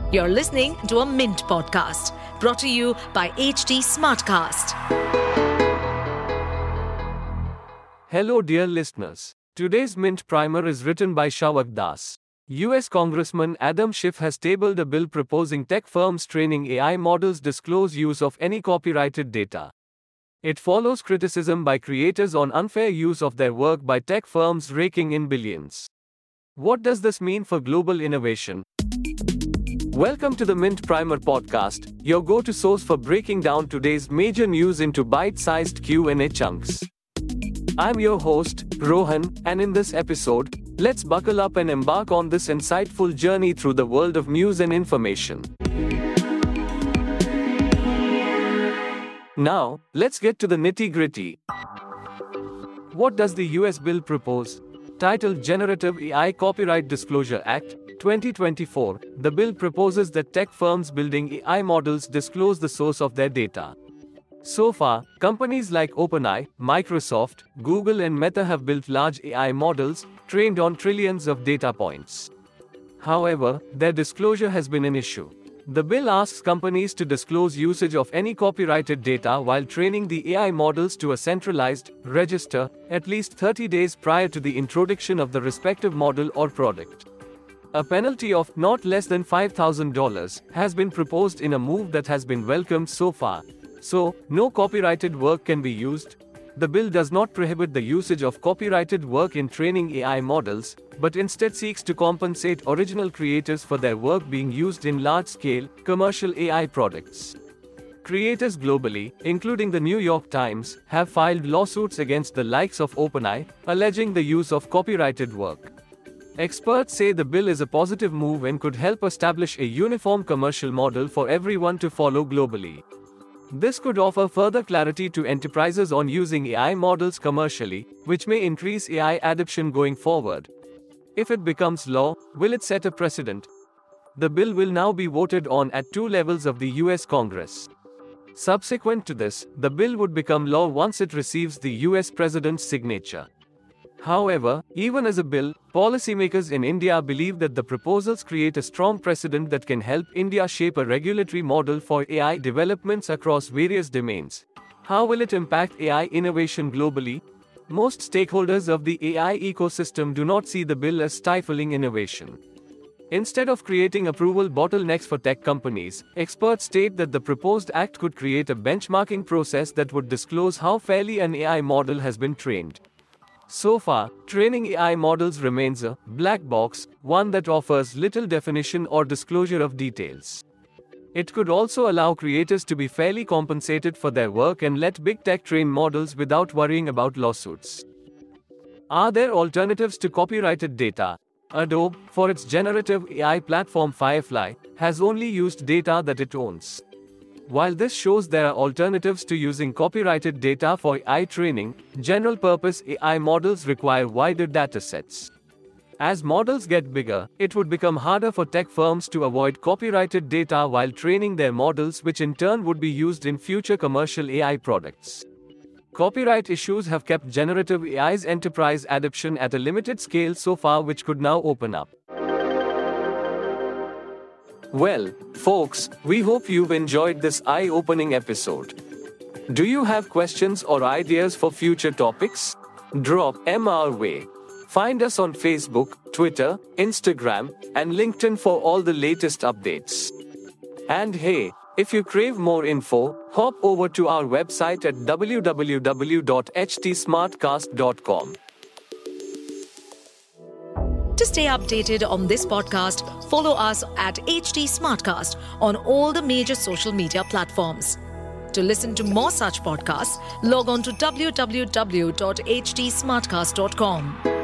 You're listening to a Mint podcast brought to you by HT Smartcast. Hello, dear listeners. Today's Mint Primer is written by Shawak Das. US Congressman Adam Schiff has tabled a bill proposing tech firms training AI models disclose use of any copyrighted data. It follows criticism by creators on unfair use of their work by tech firms raking in billions. What does this mean for global innovation? Welcome to the Mint Primer podcast, your go-to source for breaking down today's major news into bite-sized Q&A chunks. I'm your host, Rohan, and in this episode, let's buckle up and embark on this insightful journey through the world of news and information. Now, let's get to the nitty-gritty. What does the US bill propose? Titled Generative AI Copyright Disclosure Act, 2024, the bill proposes that tech firms building AI models disclose the source of their data. So far, companies like OpenAI, Microsoft, Google and Meta have built large AI models, trained on trillions of data points. However, their disclosure has been an issue. The bill asks companies to disclose usage of any copyrighted data while training the AI models to a centralized register, at least 30 days prior to the introduction of the respective model or product. A penalty of not less than $5,000 has been proposed in a move that has been welcomed so far. So, no copyrighted work can be used. The bill does not prohibit the usage of copyrighted work in training AI models, but instead seeks to compensate original creators for their work being used in large-scale, commercial AI products. Creators globally, including the New York Times, have filed lawsuits against the likes of OpenAI, alleging the use of copyrighted work. Experts say the bill is a positive move and could help establish a uniform commercial model for everyone to follow globally. This could offer further clarity to enterprises on using AI models commercially, which may increase AI adoption going forward. If it becomes law, will it set a precedent? The bill will now be voted on at two levels of the US Congress. Subsequent to this, the bill would become law once it receives the US President's signature. However, even as a bill, policymakers in India believe that the proposals create a strong precedent that can help India shape a regulatory model for AI developments across various domains. How will it impact AI innovation globally? Most stakeholders of the AI ecosystem do not see the bill as stifling innovation. Instead of creating approval bottlenecks for tech companies, experts state that the proposed act could create a benchmarking process that would disclose how fairly an AI model has been trained. So far, training AI models remains a black box, one that offers little definition or disclosure of details. It could also allow creators to be fairly compensated for their work and let big tech train models without worrying about lawsuits. Are there alternatives to copyrighted data? Adobe, for its generative AI platform Firefly, has only used data that it owns. While this shows there are alternatives to using copyrighted data for AI training, general-purpose AI models require wider datasets. As models get bigger, it would become harder for tech firms to avoid copyrighted data while training their models, which in turn would be used in future commercial AI products. Copyright issues have kept generative AI's enterprise adoption at a limited scale so far, which could now open up. Well, folks, we hope you've enjoyed this eye-opening episode. Do you have questions or ideas for future topics? Drop them our way. Find us on Facebook, Twitter, Instagram, and LinkedIn for all the latest updates. And hey, if you crave more info, hop over to our website at www.htsmartcast.com. To stay updated on this podcast, follow us at HT Smartcast on all the major social media platforms. To listen to more such podcasts, log on to www.htsmartcast.com.